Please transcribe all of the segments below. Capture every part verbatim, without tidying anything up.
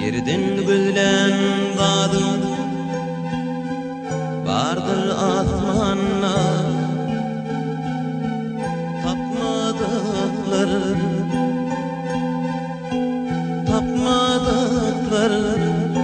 Birden gülen gadım vardır asmanna, tapmadıkları tapmadıkları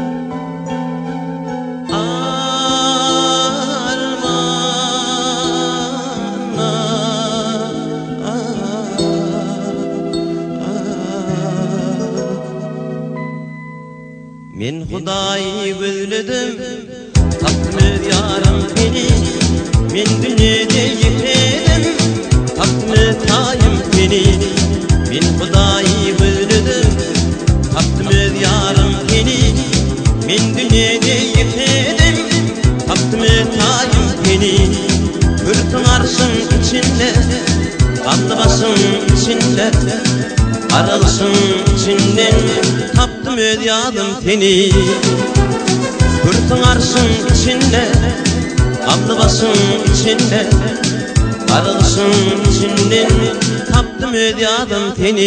men Hudaýy gözledim, tapdy ýarym seni. Men dünýede ýetedim, tapdy taýym seni. Men Hudaýy gözledim, tapdy ýarym seni. Men dünýede ýetedim, tapdy taýym seni. Hürtüň arşyň içinde, gamly başyň içinde, aralsyň içinden tapdym öz ýadym seni. Hürtüň arşyň içinde, gamly başyň içinde, aralsyň içinden tapdym öz ýadym seni.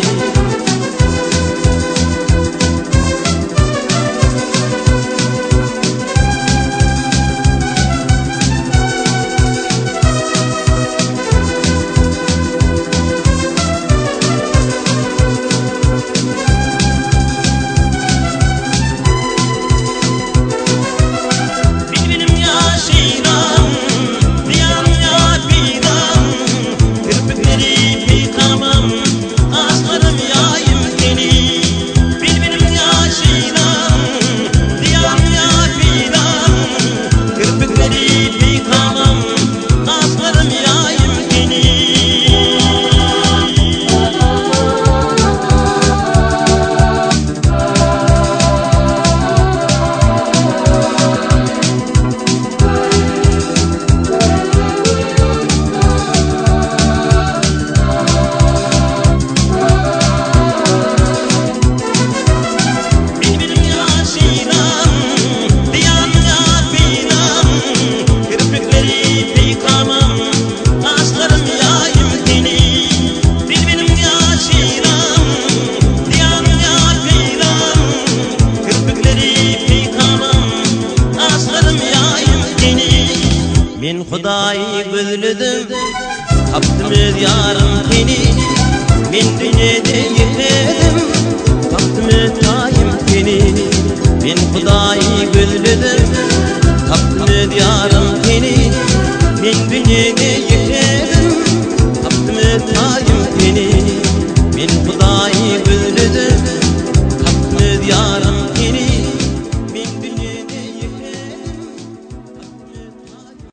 Men Hudaýy gözledim, tapdym öz ýarym seni. Men dünýede ýetedim, tapdym taýym seni. Men Hudaýy gözledim, tapdym öz ýarym seni. Men dünýede ýetedim, tapdym taýym seni. Men